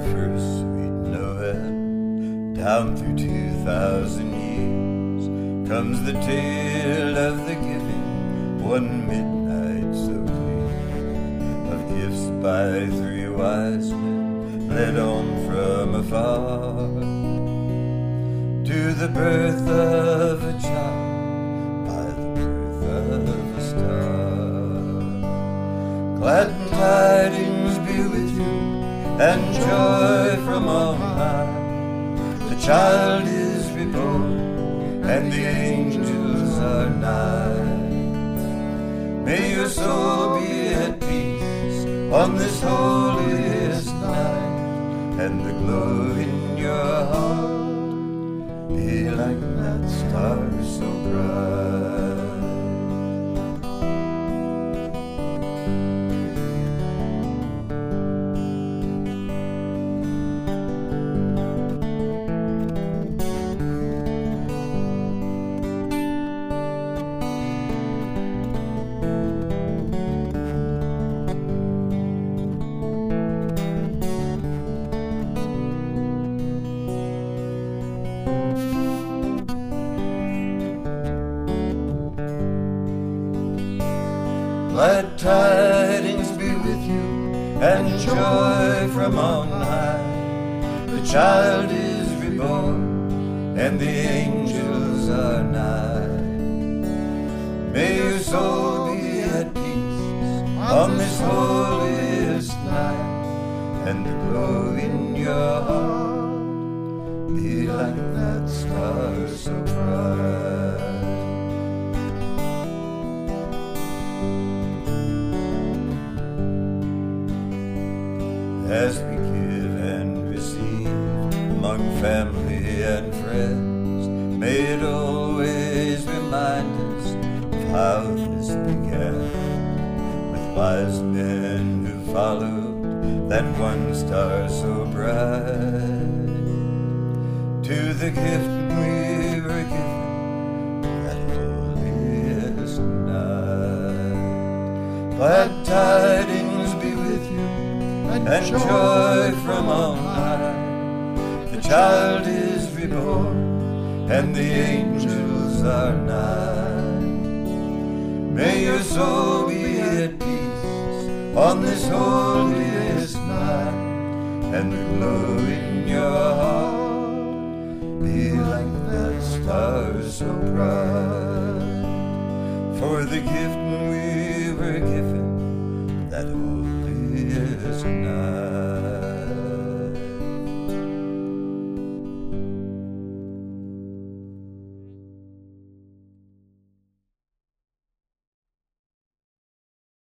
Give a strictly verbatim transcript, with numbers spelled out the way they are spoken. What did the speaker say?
first sweet Noel, down through two thousand years, comes the tale of the giving, one midnight so clear, of gifts by three wise men, led on from afar, to the birth of a child, by the birth of a star. Glad tidings be with you, and joy from on high. The child is reborn, and the angels are nigh. May your soul be at peace on this holiest night, and the glow in your heart be like that star so bright. Glad tidings be with you, and joy from on high. The child is reborn, and the angels are nigh. May your soul be at peace on this holiest night, and the glow in your heart be like that star so bright. As we give and receive among family and friends, may it always remind us of how this began, with wise men who followed that one star so bright. To the gift we were given that holiest night. Glad tidings be with you, and joy from on high. The child is reborn, and the angels are nigh. May your soul be at peace on this holiest night, and the glow in your heart be like that star so bright. For the gift we were given that holiest night.